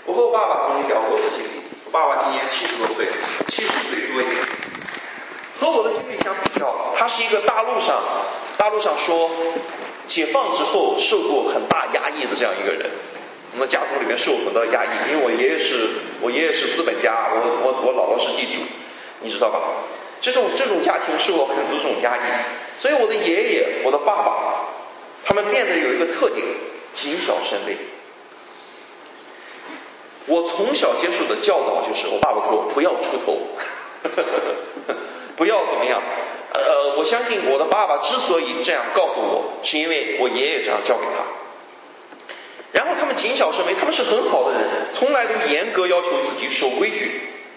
我和我爸爸曾经聊过的经历，我爸爸今年70多岁，70岁多一点。和我的经历相比较，他是一个大陆上说解放之后受过很大压抑的这样一个人。我们的家族里面受很多压抑，因为我爷爷是资本家，我姥姥是地主，你知道吧？这种家庭受了很多这种压抑，所以我的爷爷、我的爸爸，他们变得有一个特点，谨小慎微。我从小接受的教导就是，我爸爸说不要出头，不要怎么样。我相信我的爸爸之所以这样告诉我，是因为我爷爷这样教给他。然后他们谨小慎微，他们是很好的人，从来都严格要求自己守规矩。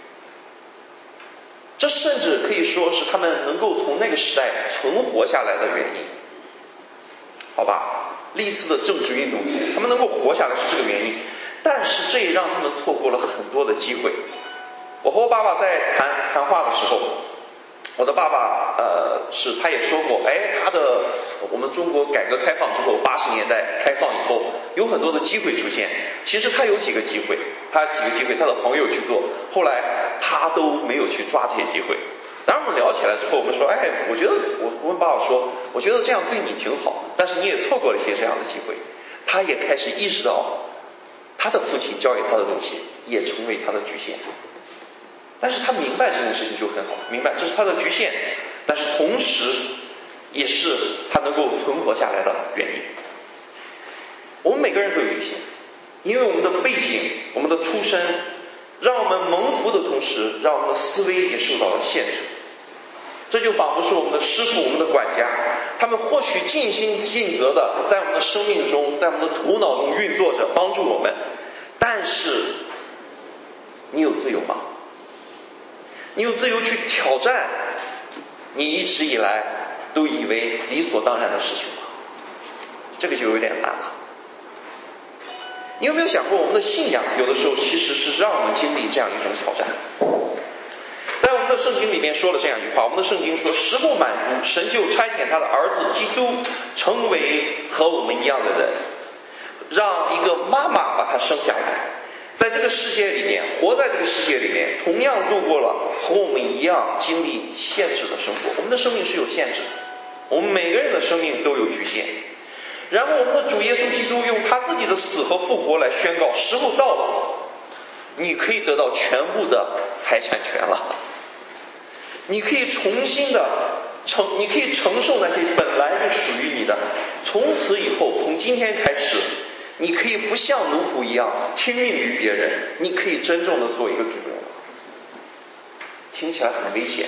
这甚至可以说是他们能够从那个时代存活下来的原因。好吧，历次的政治运动中，他们能够活下来是这个原因。但是这也让他们错过了很多的机会。我和我爸爸在谈话的时候，我的爸爸他也说过，我们中国改革开放之后，80年代开放以后，有很多的机会出现。其实他有几个机会，他的朋友去做，后来他都没有去抓这些机会。当然我们聊起来之后，我们说，我觉得我问爸爸说，我觉得这样对你挺好，但是你也错过了一些这样的机会。他也开始意识到，他的父亲教给他的东西也成为他的局限。但是他明白这件事情就很好，明白这是他的局限，但是同时也是他能够存活下来的原因。我们每个人都有局限，因为我们的背景、我们的出身，让我们蒙福的同时，让我们的思维也受到了限制。这就仿佛是我们的师傅、我们的管家，他们或许尽心尽责的在我们的生命中，在我们的头脑中运作着，帮助我们。但是你有自由吗？你有自由去挑战你一直以来都以为理所当然的事情吗？这个就有点难了。你有没有想过，我们的信仰有的时候其实是让我们经历这样一种挑战。在我们的圣经里面说了这样一句话，我们的圣经说，时候满足，神就差遣他的儿子基督成为和我们一样的人，让一个妈妈把他生下来，在这个世界里面，活在这个世界里面，同样度过了和我们一样经历限制的生活。我们的生命是有限制的，我们每个人的生命都有局限。然后我们的主耶稣基督用他自己的死和复活来宣告，时候到了，你可以得到全部的财产权了，你可以重新的你可以承受那些本来就属于你的。从此以后，从今天开始，你可以不像奴仆一样听命于别人，你可以真正的做一个主人。听起来很危险，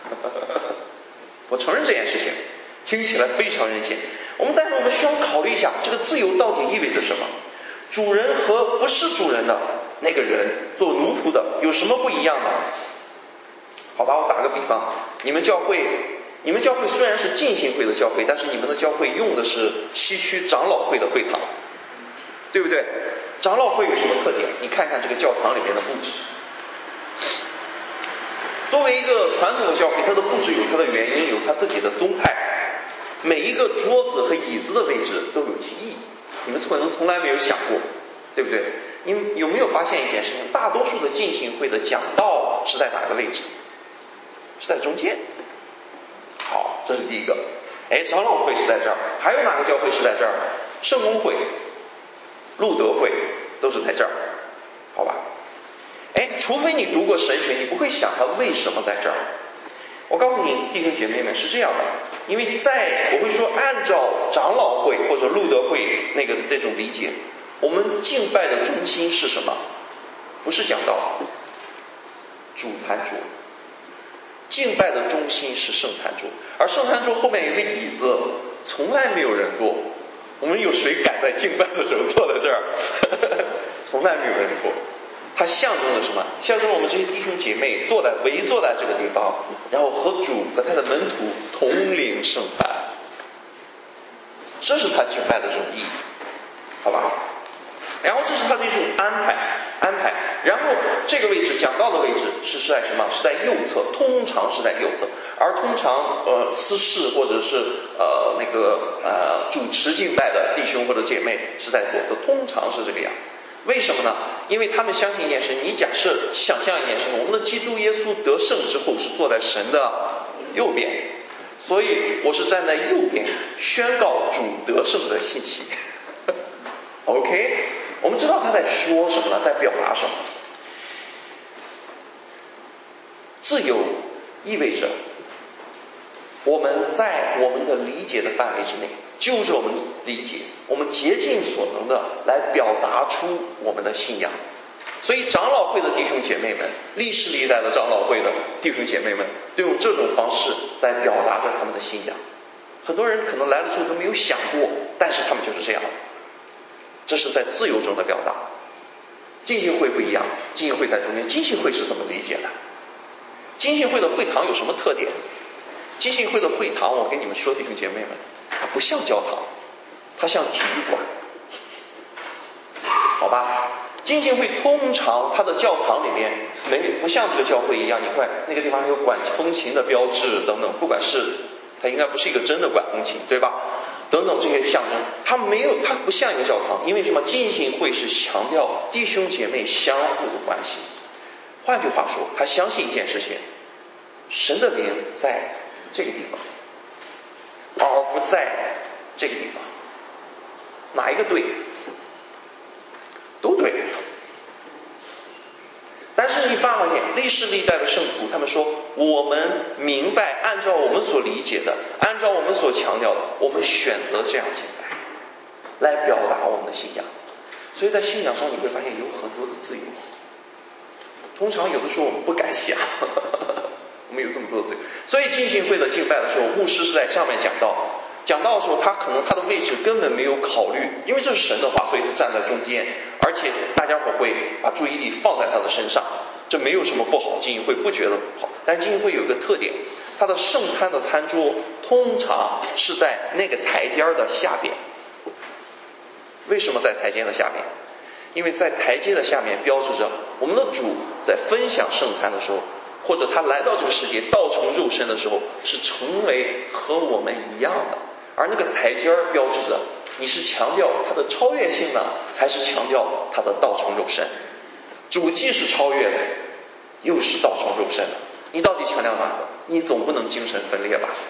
我承认这件事情听起来非常危险。但是我们需要考虑一下，这个自由到底意味着什么？主人和不是主人的那个人，做奴仆的有什么不一样呢？好吧，我打个比方，你们教会虽然是浸信会的教会，但是你们的教会用的是西区长老会的会堂，对不对？长老会有什么特点？你看看这个教堂里面的布置。作为一个传统的教会，它的布置有它的原因，有它自己的宗派，每一个桌子和椅子的位置都有其意义。你们可能从来没有想过，对不对？你们有没有发现一件事情？大多数的浸信会的讲道是在哪个位置？是在中间。好，这是第一个。长老会是在这儿，还有哪个教会是在这儿？圣公会、路德会都是在这儿，好吧？除非你读过神学，你不会想它为什么在这儿。我告诉你，弟兄姐妹们，是这样的，因为我会说，按照长老会或者路德会这种理解，我们敬拜的中心是什么？不是讲道，主餐桌。敬拜的中心是圣餐桌，而圣餐桌后面有个椅子，从来没有人坐。我们有谁敢在敬拜的时候坐在这儿？从来没有人坐。它象征着什么？象征我们这些弟兄姐妹围坐在这个地方，然后和主和他的门徒同领圣餐。这是他敬拜的这种意义，好吧？然后这是他的一种安排。然后这个位置讲道的位置是在什么？是在右侧，通常是在右侧。而通常司事或者是主持敬拜的弟兄或者姐妹是在左侧，通常是这个样。 为什么呢？因为他们相信一件事，你假设想象一件事，我们的基督耶稣得胜之后是坐在神的右边，所以我是站在右边宣告主得胜的信息。OK， 我们知道他在说什么呢？在表达什么？自由意味着我们在我们的理解的范围之内，就着我们理解，我们竭尽所能的来表达出我们的信仰。所以长老会的弟兄姐妹们，历世历代的长老会的弟兄姐妹们，都用这种方式在表达着他们的信仰。很多人可能来了之后都没有想过，但是他们就是这样的。这是在自由中的表达。浸信会不一样，浸信会在中间。浸信会是怎么理解的？浸信会的会堂有什么特点？浸信会的会堂，我跟你们说，弟兄姐妹们，它不像教堂，它像体育馆，好吧？浸信会通常它的教堂里面不像这个教会一样，你看那个地方还有管风琴的标志等等，不管是它应该不是一个真的管风琴，对吧？等等这些象征，它不像一个教堂，因为什么？浸信会是强调弟兄姐妹相互的关系。换句话说，他相信一件事情，神的灵在这个地方，而不在这个地方。哪一个对？都对。但是你发现历世历代的圣徒，他们说我们明白，按照我们所理解的，按照我们所强调的，我们选择这样敬拜来表达我们的信仰。所以在信仰上你会发现有很多的自由。通常有的时候我们不敢想，我们有这么多的自由。所以浸信会的敬拜的时候，牧师是在上面讲到的时候，他可能他的位置根本没有考虑，因为这是神的话，所以是站在中间，而且大家伙会把注意力放在他的身上，这没有什么不好，浸信会不觉得不好。但是浸信会有一个特点，它的圣餐的餐桌通常是在那个台阶的下边。为什么在台阶的下面？因为在台阶的下面标志着我们的主在分享圣餐的时候，或者他来到这个世界道成肉身的时候，是成为和我们一样的。而那个台阶标志着你是强调他的超越性呢，还是强调他的道成肉身？主既是超越的，又是道成肉身的，你到底强调哪个？你总不能精神分裂吧？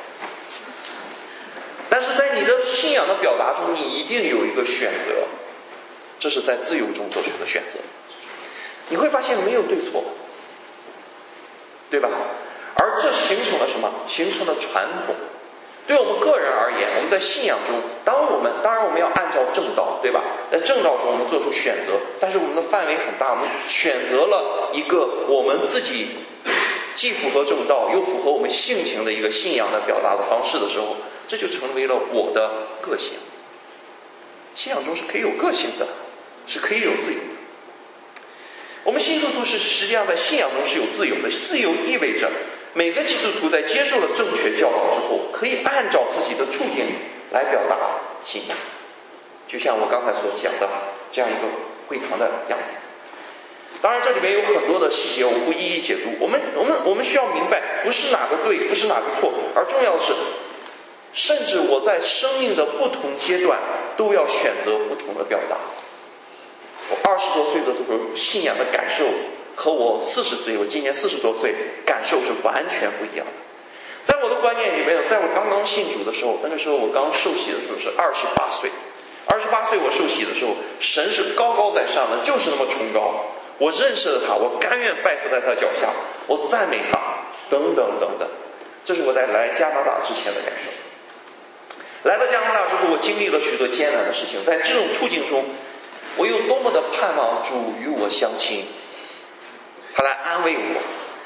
但是在你的信仰的表达中，你一定有一个选择，这是在自由中做出的选择。你会发现没有对错，对吧？而这形成了什么？形成了传统。对我们个人而言，我们在信仰中，当然我们要按照正道，对吧？在正道中我们做出选择，但是我们的范围很大，我们选择了一个我们自己既符合正道又符合我们性情的一个信仰的表达的方式的时候，这就成为了我的个性。信仰中是可以有个性的，是可以有自由的。我们基督徒是实际上在信仰中是有自由的，自由意味着每个基督徒在接受了正确教导之后，可以按照自己的处境来表达信仰，就像我刚才所讲的这样一个会堂的样子。当然这里面有很多的细节，我不一一解读。我们需要明白，不是哪个对，不是哪个错，而重要的是，甚至我在生命的不同阶段都要选择不同的表达。我20多岁的时候信仰的感受和我40岁，我今年40多岁感受是完全不一样的。在我的观念里面，在我刚刚信主的时候，那个时候我刚受洗的时候是28岁，28岁我受洗的时候，神是高高在上的，就是那么崇高。我认识了他，我甘愿拜伏在他脚下，我赞美他，等等等等。这是我在来加拿大之前的感受。来到加拿大之后，我经历了许多艰难的事情，在这种处境中，我有多么的盼望主与我相亲，他来安慰我。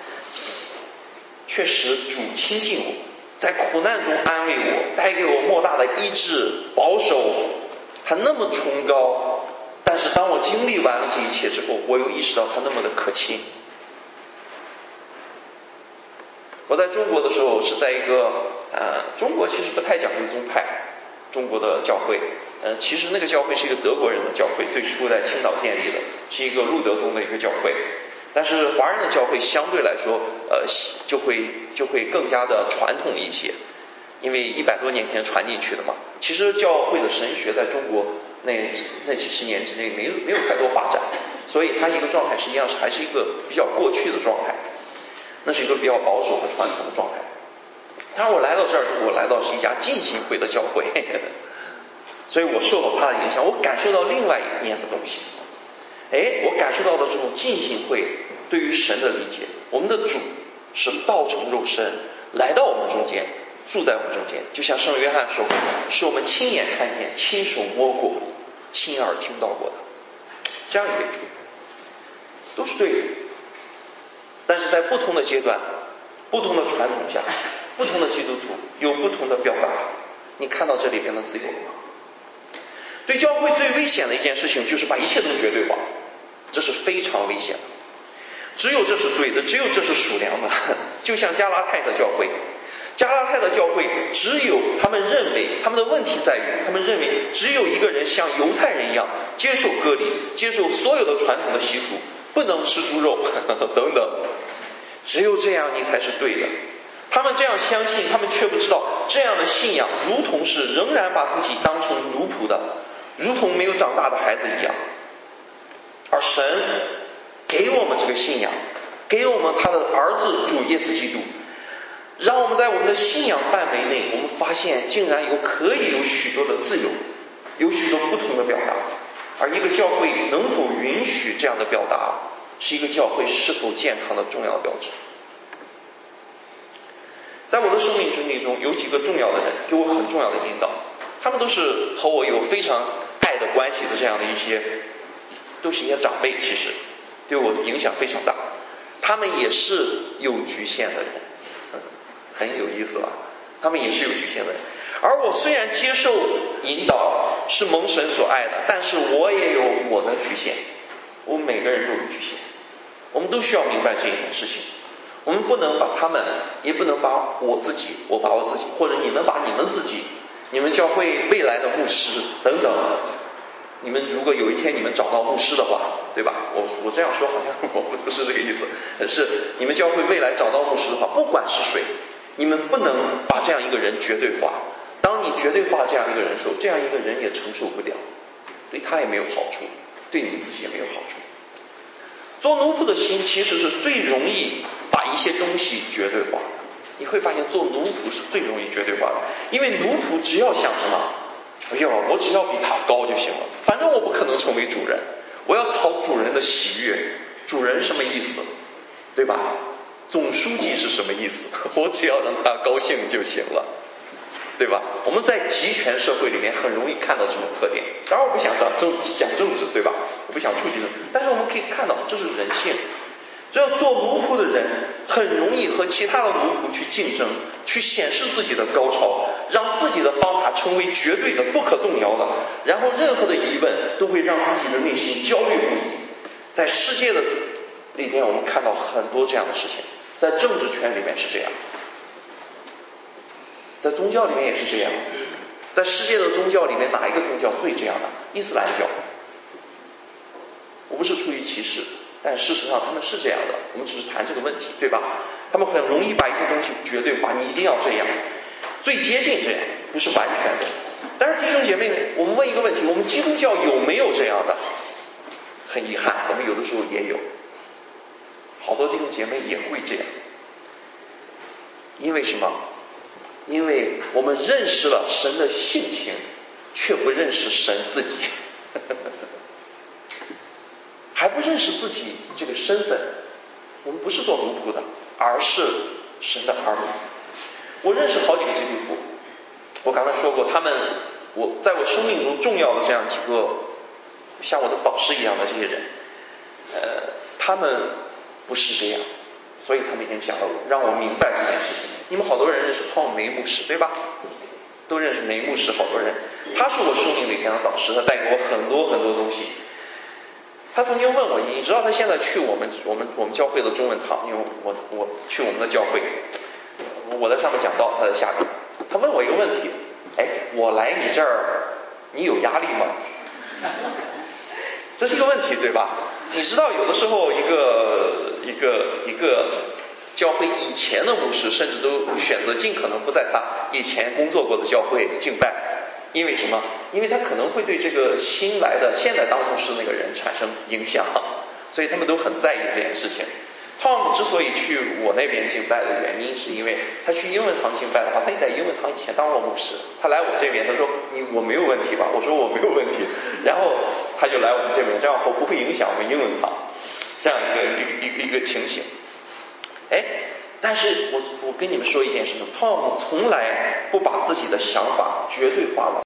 确实主亲近我，在苦难中安慰我，带给我莫大的医治保守，他那么崇高。但是当我经历完了这一切之后，我又意识到他那么的可亲。我在中国的时候是在一个中国其实不太讲究宗派，中国的教会其实那个教会是一个德国人的教会，最初在青岛建立的，是一个路德宗的一个教会。但是华人的教会相对来说就会更加的传统一些，因为100多年前传进去的嘛。其实教会的神学在中国那几十年之内没有太多发展，所以它一个状态实际上还是一个比较过去的状态，那是一个比较保守和传统的状态。当然我来到这儿之后，我来到是一家浸信会的教会，所以我受到它的影响，我感受到另外一面的东西。我感受到了这种浸信会对于神的理解，我们的主是道成肉身来到我们中间，住在我们中间，就像圣约翰说过，是我们亲眼看见、亲手摸过、亲耳听到过的，这样一位主，都是对的。但是在不同的阶段、不同的传统下，不同的基督徒有不同的表达。你看到这里边的自由吗？对教会最危险的一件事情就是把一切都绝对化，这是非常危险的。只有这是对的，只有这是属良的。就像加拉太的教会，加拉太的教会只有他们认为，他们的问题在于，他们认为只有一个人像犹太人一样接受割礼，接受所有的传统的习俗，不能吃猪肉等等，只有这样你才是对的。他们这样相信，他们却不知道这样的信仰如同是仍然把自己当成奴仆的，如同没有长大的孩子一样。而神给我们这个信仰，给我们他的儿子主耶稣基督，让我们在我们的信仰范围内，我们发现竟然可以有许多的自由，有许多不同的表达。而一个教会能否允许这样的表达，是一个教会是否健康的重要标志。在我的生命经历中，有几个重要的人给我很重要的引导，他们都是和我有非常爱的关系的，这样的都是一些长辈，其实对我的影响非常大。他们也是有局限的人，很有意思吧？他们也是有局限的人。而我虽然接受引导，是蒙神所爱的，但是我也有我的局限。我们每个人都有局限，我们都需要明白这一件事情。我们不能把他们，也不能把我自己，我把我自己，或者你们把你们自己，你们教会未来的牧师等等，你们如果有一天你们找到牧师的话，对吧？我这样说好像我不是这个意思，是你们教会未来找到牧师的话，不管是谁，你们不能把这样一个人绝对化。当你绝对化这样一个人的时候，这样一个人也承受不了，对他也没有好处，对你自己也没有好处。做奴仆的心其实是最容易把一些东西绝对化的。你会发现做奴仆是最容易绝对化的，因为奴仆只要想什么，哎呦，我只要比他高就行了，反正我不可能成为主人，我要讨主人的喜悦。主人什么意思，对吧？总书记是什么意思？我只要让他高兴就行了，对吧？我们在集权社会里面很容易看到这种特点。当然我不想讲政治，对吧？我不想触及这，但是我们可以看到这是人性。这样做奴仆的人很容易和其他的奴仆去竞争，去显示自己的高超，让自己的方法成为绝对的、不可动摇的，然后任何的疑问都会让自己的内心焦虑不已。在世界的里面，我们看到很多这样的事情，在政治圈里面是这样，在宗教里面也是这样。在世界的宗教里面，哪一个宗教最这样的？伊斯兰教。我不是出于歧视，但事实上他们是这样的，我们只是谈这个问题，对吧？他们很容易把一些东西绝对化，你一定要这样，最接近这样，不是完全的。但是弟兄姐妹，我们问一个问题，我们基督教有没有这样的？很遗憾，我们有的时候也有，好多弟兄姐妹也会这样。因为什么？因为我们认识了神的性情，却不认识神自己还不认识自己这个身份。我们不是做奴仆的，而是神的儿女。我认识好几个基督徒，我刚才说过，我在我生命中重要的这样几个像我的导师一样的这些人，他们不是这样，所以他们影响了我，让我明白这件事情。你们好多人认识汤梅牧师，对吧？都认识梅牧师，好多人。他是我生命里面的导师，他带给我很多很多东西。他曾经问我，你知道他现在去我们教会的中文堂，因为我去我们的教会，我在上面讲道，他在下面。他问我一个问题，我来你这儿，你有压力吗？这是一个问题，对吧？你知道有的时候一个教会以前的牧师，甚至都选择尽可能不在他以前工作过的教会敬拜， 因为什么？因为他可能会对这个新来的现在当牧师那个人产生影响，所以他们都很在意这件事情。Tom 之所以去我那边敬拜的原因，是因为他去英文堂敬拜的话，他也在英文堂以前当过牧师。他来我这边，他说我没有问题吧？我说我没有问题。然后他就来我们这边，这样不会影响我们英文堂，这样一个情形。但是我跟你们说一件事情， Tom 从来不把自己的想法绝对化了。